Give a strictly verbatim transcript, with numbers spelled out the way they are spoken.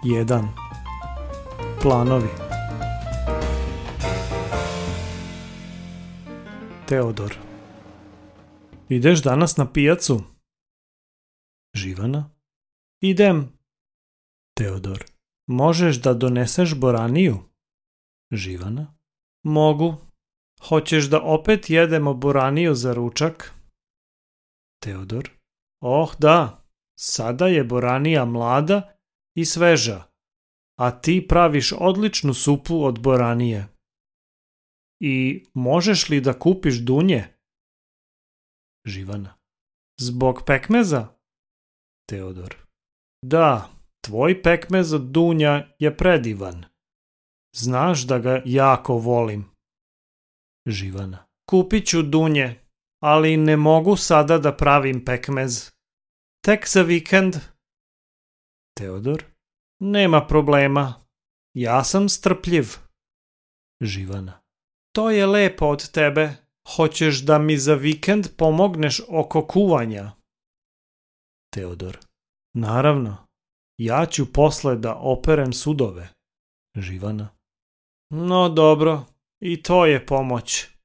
jedan. Planovi. Teodor. Ideš danas na pijacu? Živana. Idem. Teodor. Možeš da doneseš boraniju? Živana. Mogu. Hoćeš da opet jedemo boraniju za ručak? Teodor. Oh da, sada je boranija mlada i sveža, a ti praviš odličnu supu od boranije. I možeš li da kupiš dunje? Živana. Zbog pekmeza? Teodor. Da, tvoj pekmez od dunja je predivan. Znaš da ga jako volim. Živana. Kupit ću dunje, ali ne mogu sada da pravim pekmez. Tek za vikend. Teodor. Nema problema. Ja sam strpljiv. Živana. To je lepo od tebe. Hoćeš da mi za vikend pomogneš oko kuvanja? Teodor. Naravno. Ja ću posle da operem sudove. Živana. No dobro, i to je pomoć.